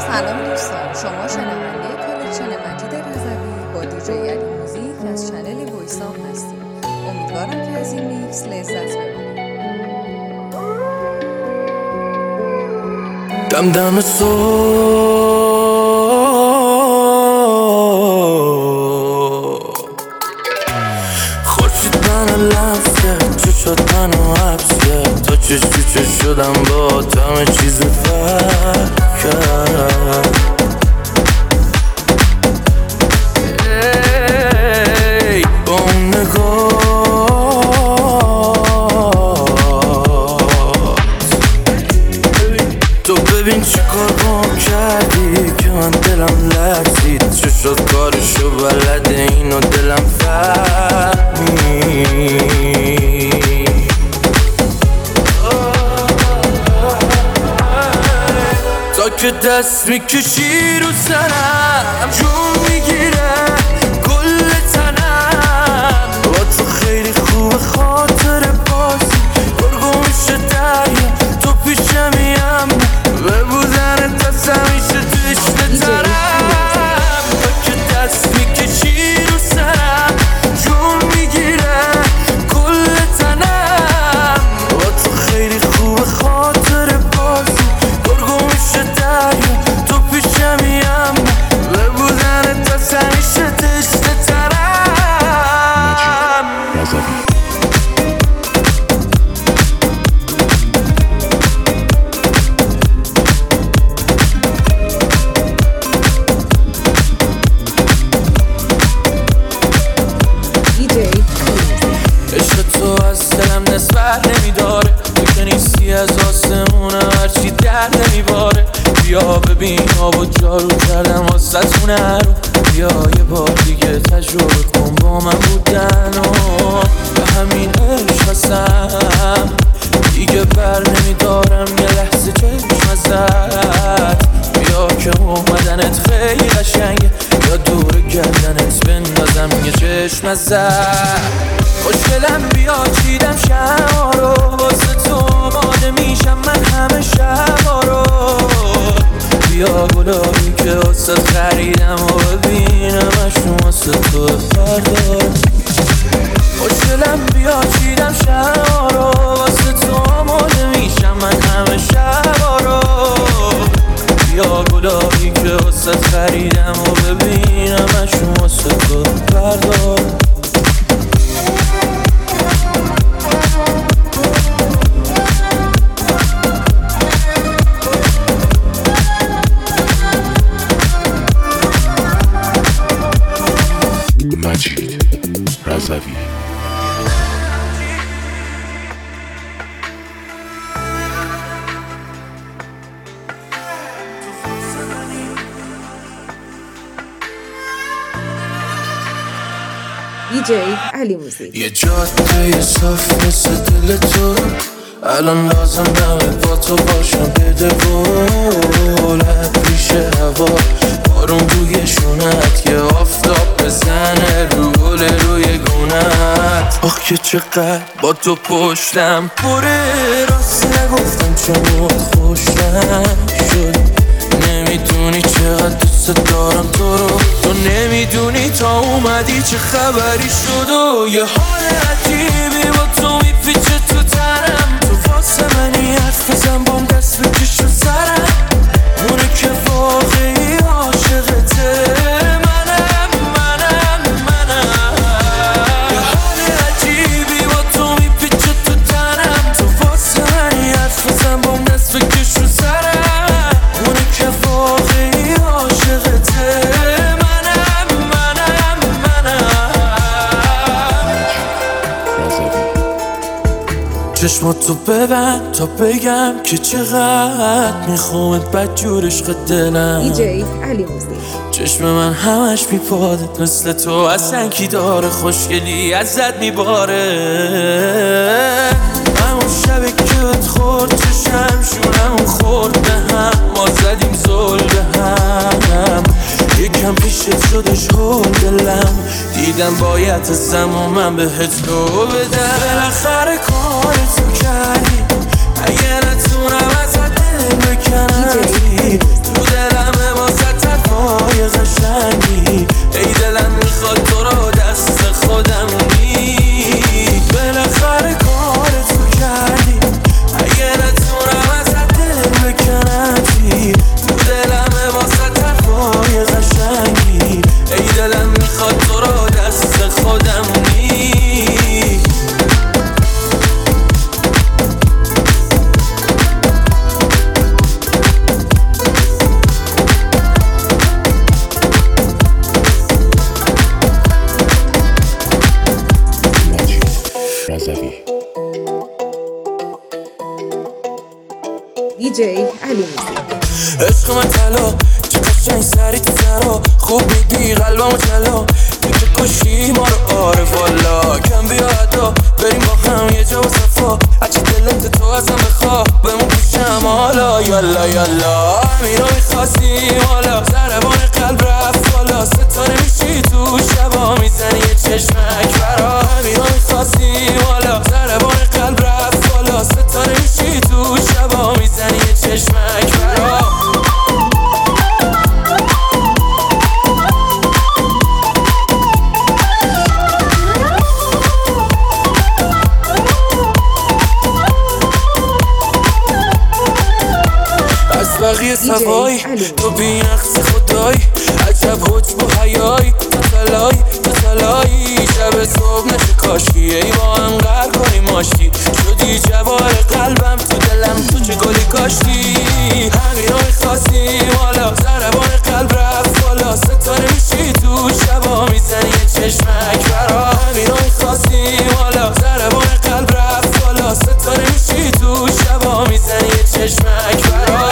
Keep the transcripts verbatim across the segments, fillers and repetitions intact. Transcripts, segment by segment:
سلام دوستان، شما شنونده کالکشن مجید رضوی با دیجی علی موزیک از چنل وایسام هستید. امیدوارم که از این میکس لذت ببرید. دم دم صبح خورشید منو لمس کرد، چه شد منو حبس کرد، تا چش تو چش شدم با همه چیز فرق کرد. ای با اون نگاه تو ببین چی کار بام کردی که من دلم لرزید، چه شد کارشو بلده اینو دلم فهمی. تا که دست میکشی رو سرم جون میگیره کل تنم، با تو خیلی خوب خاطر بازی گرگو میشه دریا تو پیشمیم به بودن دست همیشه تو عشق ترم. تا که دست میکشی رو سرم جون میگیره کل تنم، با تو خیلی خوب خاطر بازی گرگو میشه دریا تو پیشمیم به بودن دست همیشه تو عشق ترم. عشق تو از دلم نسبت نمیداره، تو که نیستی از آسمونم هرچی در نمیباره. بیا ببین آب و جارو کردم واسه رو، بیا یه بار دیگه تجربه کن با من بودن و به همین عشق هستم دیگه بر نمیدارم یه لحظه چشم ازت. بیا که اومدنت خیلی قشنگه، یا دور گردنت بندازم یه چشم ازت. خوشگلم بیا چیدم شما رو واسه تو آماده میشم من همه شبا رو. بیا گلایی که واسه خریدم و ببینمشون واسه تو فردا. خوشگلم بیا چیدم شما رو واسه تو آماده میشم من همه شبا رو. بیا گلایی که واسه خریدم و ببینمشون واسه تو فردا. مجید رضوی. دیجی علی موزیک. یه جاده صاف مثل دل تو الان لازم نمه با تو باشم بده بولت پیش هوا بارون روی شونت که آفتاب بزنه رو گل روی گونت. آخ که چقدر با تو پشتم بره راست نگفتم چون خوشم شد. نمیدونی چقدر دوست دارم تو رو، تو نمیدونی تا اومدی چه خبری شد و یه حال عجیبی با تو میپیچه تو تنم. تو واسه منی حرف بزن بام دست بکش رو سرم، اونه که واقعی عاشقته منم منم منم. یه حال عجیبی با تو میپیچه تو تنم، تو واسه منی حرف بزن بام دست بکش رو سرم، اونه که واقعی عاشقته منم منم منم. چشماتو ببند تا بگم که چقدر میخوامت بدجور عشق دلم. دیجی علی موزیک. چشم من همش میپاده مثل تو اصلا کی داره، خوشگلی ازت میباره. همون شبه که خورد چشم شونمون خورد به هم، ما زدیم زل به هم. یکم پیشت شدش هول دلم، دیدم باید ازم و من بهت رو بدم. بالاخره کارتو کردی اگه نتونم ازت دل بکنم، تو دلم علی موزیک. عشق من طلا چه قشنگ سری تو سرا، خوب میدی قلبمو جلا، تو که کشی ما رو عارف والا. کم بیا ادا بریم با هم یه جا و صفا، هرچی دلت تو ازم بخوا بمون پیشم حالا. یالا یالا میرا میخواستی حالا، ضربان قلب رفت بالا، ستاره میشی تو شبا میزنی یه چشمک برا. میرا میخواستی حالا، ضربان قلب رفت بالا، ستاره میشی تو شبا میزنی یه چشمک برا. بقیه سوای تو بی نقص خدایی، عجب حجب و حیایی، تو تلای تو تلایی. شب صبح نشه کاشکی ای با هم قهر کنی ماشتی، شدی جوار قلبم تو دلم تو چه گلی کاشتی. همین رو میخواستی حالا، ضربان قلب رفت بالا، ستاره میشی تو شبا میزنی یه چشمک برا. همین رو میخواستی حالا، ضربان قلب رفت بالا، ستاره میشی تو شبا میزنی یه چشمک برا.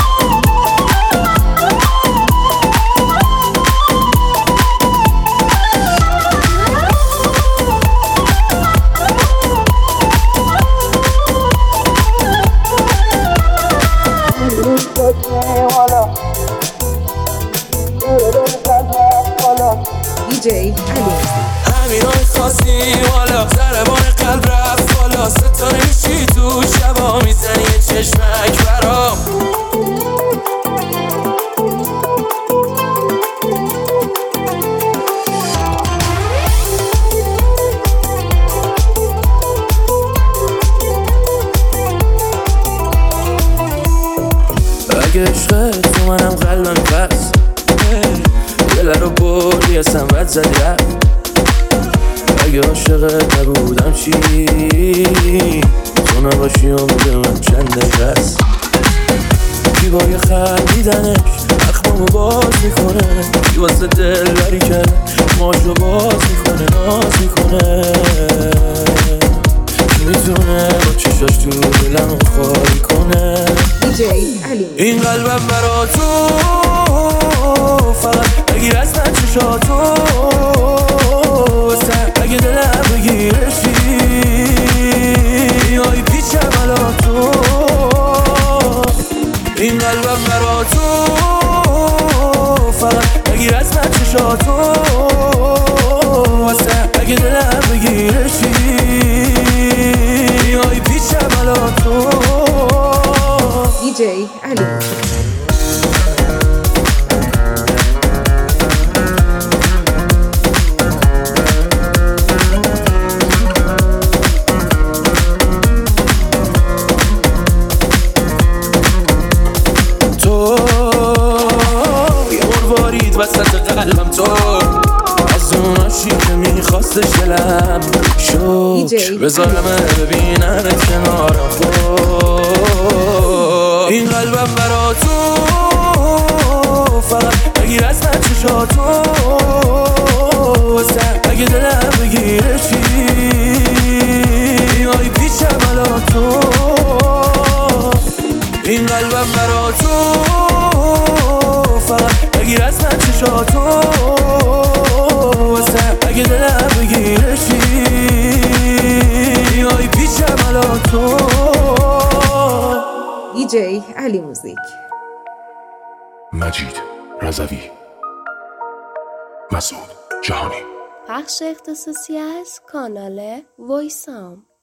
دیجی علی موزیک. همین رو میخواستی حالا، ضربان قلب رفت بالا، ستاره میشی تو شبا میزنی یه چشمک برا. اگه عشقت تو منم قلبم پس، دل رو بردی اصلا بد زدی رفت. اگه عاشقت نبودم چی، تو نباشی امید من چند نشست. دیوای خندیدنش اخمامو باز میکنه، کی واسه دل بری کرده ماشو باز میکنه ناز میکنه. کی میتونه با چشاش تو دلمو خالی کنه. دیجی علی موزیک. این قلبم برا تو فقط بگیر از من چشاتو، اگه دلم بگیرشی آی پیچم الان تو. این قلبم برا تو فقط بگیر از من چشاتو، اگه دلم بگیرشی آی پیچم الان تو. دیجی علی موزیک. وسط قلبم تو از اون عاشقی که میخواستش دلم شد، بذارمه ببینن کنارم خود. این قلبم برا تو فقط بگیر از من چشاتو، اگه دلم بگیرشی آی پیچم الان تو. این قلبم برا تو فقط بگیر از من چشاتو، اگه دلم بگیرشی آی پیچم الان تو. دیجی علی موزیک. مجید رضوی، مسعود جهانی. بخش اختصاصی از کانال وایسام.